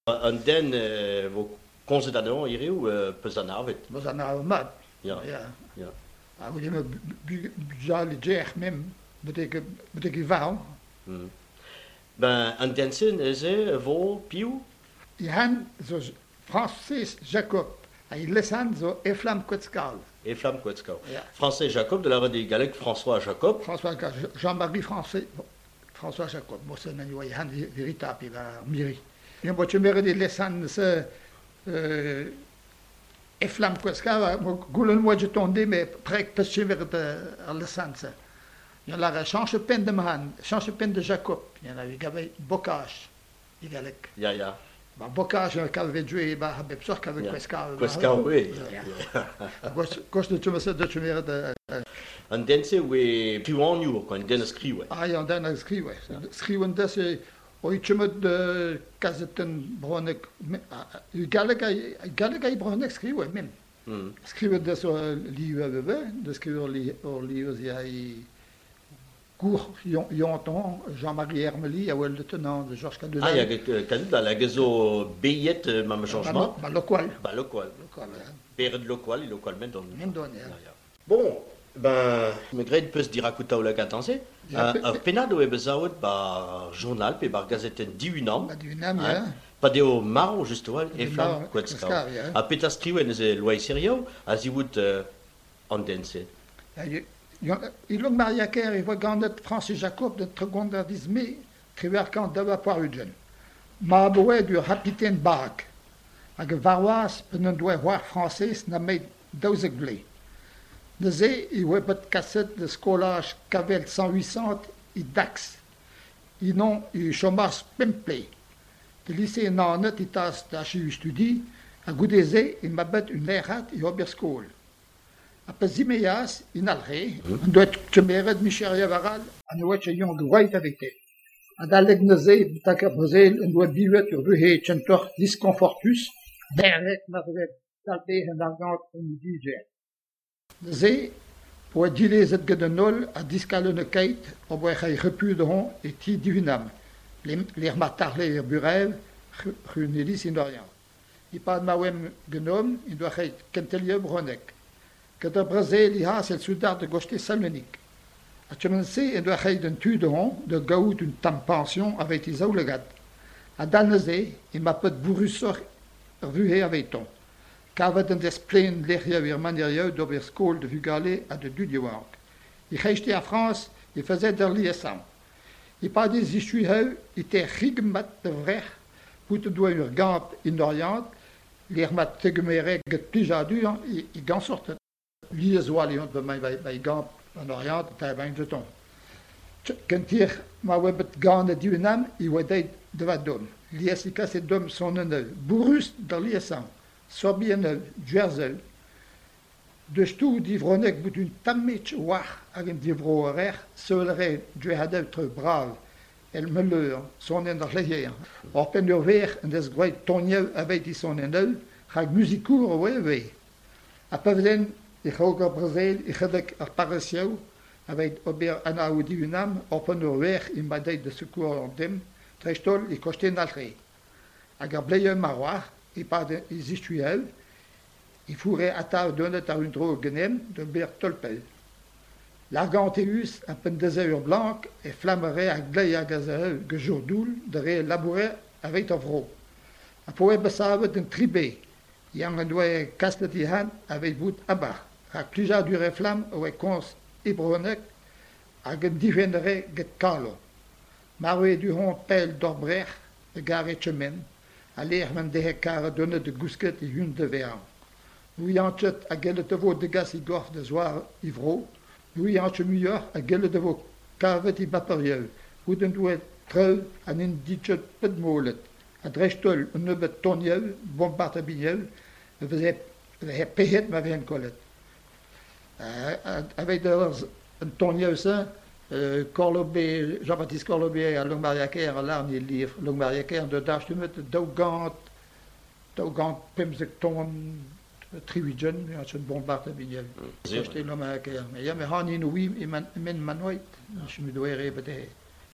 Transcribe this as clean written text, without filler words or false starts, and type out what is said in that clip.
En den vos considadons hier ou pesanavit. Was aan nou mat. Ja. Ja. Ja. Nou, je moet bijzonder zeg mem. Betekent wel. Hmm. Ben, en den zin is vol piu. Je han zo Francis Jacob. Hij lesan zo Eflam Kwetskal. Et Flamme Quetzcau. Ja. Français Jacob de la Rue Galec, François Jacob. Jean-Marie François Jacob. Moi, c'est un joyeux han véritable. Il a miri. Et moi, tu me redis lesan ce Eflam Kwetskal. Goulen moi je tombé mais près que je vais à lesan ça. Il y en a change peine de man, change peine de Jacob. Il y en a eu Bocage. Il y a Ja, ja. Bocage qu'avait joué, bah, avec ça qu'avec Quescal. Quetzcau, oui. Kost tu me sais de tu me de. En den zin we piu en jour, quand den skriwe. Ah, il y en a un skriwe. Skriwen das oi tu me de Kazeten Bronek. Galega Bronek skriwe même. Skriwe das lieve de skriwe lieve il cours Yonton, Jean-Marie Hermely, à Well de Tenant, de Georges Cadenas. Ah, il y a Canada, la gazo billet, même changement. Bah, local. Bah, local. Père de local, mais dans. Bon. Ben, me grade peut se dire à Kouta ou la Gatanse. Penado e bezaout, bah, journal, puis par gazette d'Iunam. Bah, d'Iunam, ja. Pas de au Maro, justement, et Flamme Quetzcau. A Peter Skriwen, c'est loi sérieux, à Ziwout en dense. Il log Maria Kerr, il voit gandet Francis Jacob de Tregondardisme, triver quand d'ava poirugen. Ma boue du capitaine Bark. A gevarwas, ne doit voir français, n'a met dauzek blé. De zee, il voit pas de cassette de scolage Cavel 108 et Dax. Il non, il chômage pemplé. De lycée nanet, il tasse d'acheter studi, à goudézé, il m'abet une lerat et oberskool. Après Ziméas, il n'a rien. On doit te mériter de Michel Varal, on doit te yon de white avec elle. On doit l'egnazer, on doit vivre sur le hé, chantor disconfortus, derrière, marvet, talpé, un argent, une digère. Zé, pour dire les aides de nol, à discalone kate, on voit qu'il repudront et ti divinam. Les matarles et burev, runélis in orient. Il parle de mawem gnome, il doit être kentelie bronek. Que de Brésil, il y a le soudard de Gauche Salonique. À Chemense, il doit être un tudon de gaout une tampension avec les aulegat. À Danezé, il m'a pas de bourrussor rué avec ton. Qu'avait un display l'errière manière d'Oberskool de Vugalé à de Dudiwank. Il restait à France, il faisait de l'ISM. Il pas des issues, il était rigmat de vrai, pour te doit une gante in Orient, l'irmat tegumere get plus à dur, il gant sorte. Lieswal, il y a des gants en Orient, il y a des jetons. Quand il m'a vu des gants de Dunam, il y a des dom. L'ISIK, c'est dom son honneur. Bourrus dans l'ISM, Sorbien Jersel. De tout d'Ivronek, bout d'une tamich war, avec d'Ivro horaire, serait Dieu a d'être brave. Elle me leur, son en l'arrière. Or, peine de verre, un des gros tonniers avec son honneur, avec musicour, oui. Après, ik ga ook op Brazil, ik ga de apparitie, avec Ober Anaoudi Unam, op een weg in Badei de secours en dem, trestol, ik kostte een altre. Ik heb blij maroir, ik pas de isistuel, ik voerai à tard donnet à une drogue genem de Bertolpel. L'Arganteus, un peu de heures blanc, et flammerait à glay à gazelle, que jourdoul, de réélaborer avec Ovro. Un poème besave d'un tribé, yang een doit casse die hand avec bout abat. Ak plusieurs du reflam avec cons ibronek, ak een divendere get Carlo. Maroué du hond pelle d'Orbrecht, de gare chemin, à l'air men de hekare donne de gousket et une de verre. Louis Anchet a gelle de vos de gas igorf de zoir ivro, Louis Anchet muilleur a gelle de vos cavet i baperieux, ou d'un doigt treu an indichet ped molet, a drechtol un nebet tonieux, bombard abigneux, faisait payer ma vie en colette. Avec un tonnier ça, Corlobé, Jean-Baptiste Corlobé à Longmariaker, là, il livre Longmariaker, de dash de mettre Daugant, Pemsek Ton, Triwigen, c'est un bombard à Bignel. C'est acheté Longmariaker. Mais il y a mes hanines, oui, et men manoit, je me dois répéter.